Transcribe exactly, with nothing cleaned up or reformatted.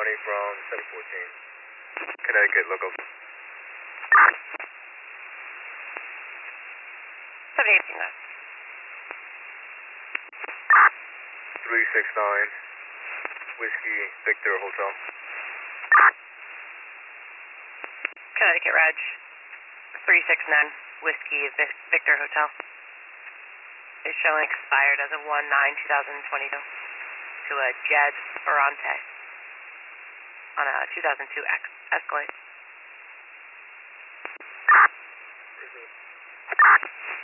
twenty from seven fourteen. Connecticut, local. seven eighteen, then. three six nine, Whiskey, Victor, Hotel. Connecticut, Reg. three six nine, Whiskey, Victor, Hotel. Is showing expired as of one nine twenty twenty-two to a Jed Ferrante on a two thousand two X Escalade.